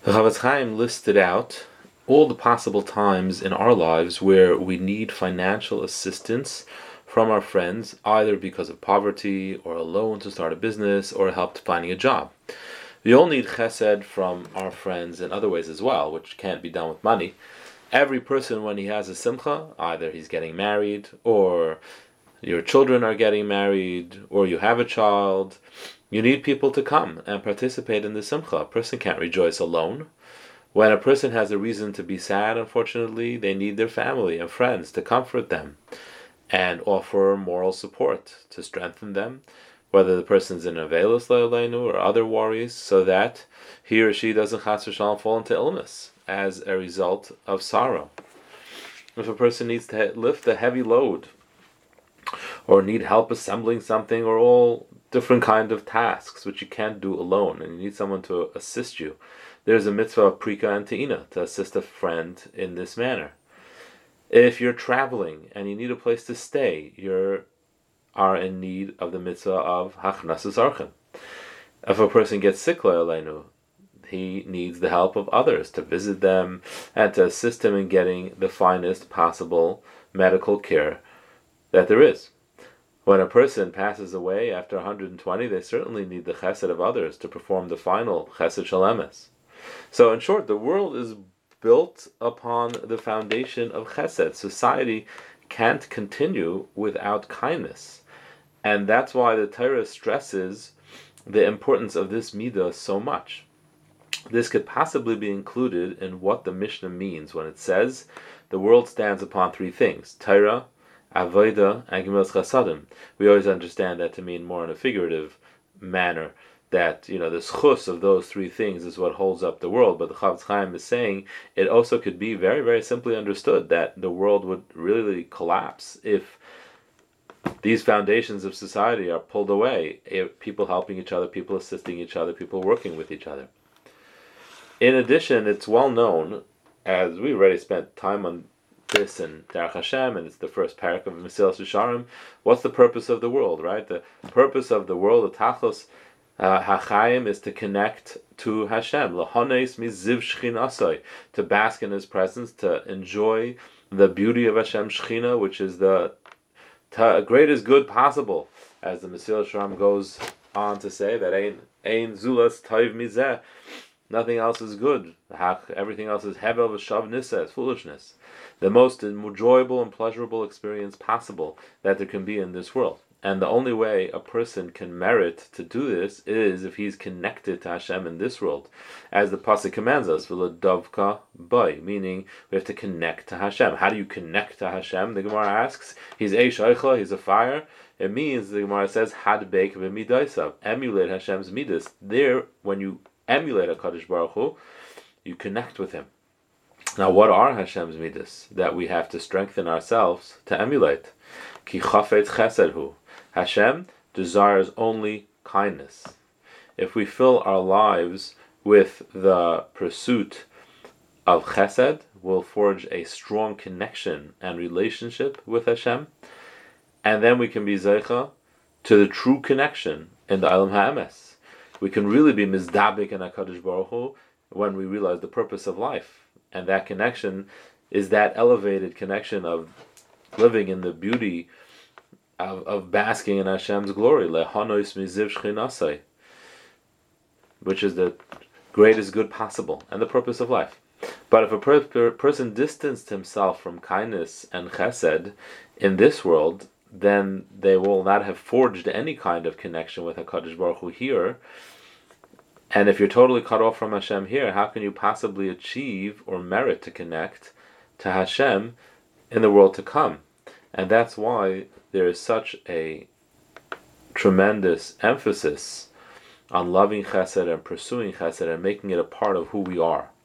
The Chofetz Chaim listed out all the possible times in our lives where we need financial assistance from our friends, either because of poverty, or a loan to start a business, or help finding a job. We all need chesed from our friends in other ways as well, which can't be done with money. Every person, when he has a simcha, either he's getting married, or your children are getting married, or you have a child, you need people to come and participate in the simcha. A person can't rejoice alone. When a person has a reason to be sad, unfortunately, they need their family and friends to comfort them and offer moral support to strengthen them, whether the person's in Avelis Le'aleinu or other worries, so that he or she doesn't chas v'shalom fall into illness as a result of sorrow. If a person needs to lift a heavy load, or need help assembling something, or all different kind of tasks which you can't do alone, and you need someone to assist you, there's a mitzvah of prika and te'ina, to assist a friend in this manner. If you're traveling and you need a place to stay, you are in need of the mitzvah of hachnasas archen. If a person gets sick, le'aleinu, he needs the help of others to visit them and to assist him in getting the finest possible medical care that there is. When a person passes away after 120, they certainly need the chesed of others to perform the final chesed shalemes. So in short, the world is built upon the foundation of chesed. Society can't continue without kindness. And that's why the Torah stresses the importance of this midah so much. This could possibly be included in what the Mishnah means when it says the world stands upon three things: Torah, Avodah, and Gemilas Chasadim. We always understand that to mean more in a figurative manner, that the schus of those three things is what holds up the world. But the Chofetz Chaim is saying it also could be very, very simply understood that the world would really collapse if these foundations of society are pulled away. People helping each other, people assisting each other, people working with each other. In addition, it's well known, as we already spent time on this in Derech Hashem, and it's the first parak of Mesilas Yesharim. What's the purpose of the world, right? The purpose of the world, the Tachlos HaChaim, is to connect to Hashem. L'hones miziv shchinasoi, to bask in His presence, to enjoy the beauty of Hashem's Shechina, which is the greatest good possible, as the Mesilas Yesharim goes on to say that ein zulas toiv mizeh. Nothing else is good. Everything else is hevel v'shav nisa, it's foolishness. The most enjoyable and pleasurable experience possible that there can be in this world. And the only way a person can merit to do this is if he's connected to Hashem in this world. As the Pasuk commands us, v'ledavka bai, meaning we have to connect to Hashem. How do you connect to Hashem? The Gemara asks, he's eish eichla, he's a fire. It means, the Gemara says, hadbeik v'midaisav, emulate Hashem's midas. There, when you emulate HaKadosh Baruch Hu, you connect with Him. Now, what are Hashem's midas that we have to strengthen ourselves to emulate? Ki chafetz chesed hu. Hashem desires only kindness. If we fill our lives with the pursuit of chesed, we'll forge a strong connection and relationship with Hashem, and then we can be zeicha to the true connection in the Olam HaEmes. We can really be mizdabik in HaKadosh Baruch Hu when we realize the purpose of life. And that connection is that elevated connection of living in the beauty of basking in Hashem's glory, lehanos miziv shchinasai, which is the greatest good possible and the purpose of life. But if a person distanced himself from kindness and chesed in this world, then they will not have forged any kind of connection with HaKadosh Baruch Hu here. And if you're totally cut off from Hashem here, how can you possibly achieve or merit to connect to Hashem in the world to come? And that's why there is such a tremendous emphasis on loving chesed and pursuing chesed and making it a part of who we are.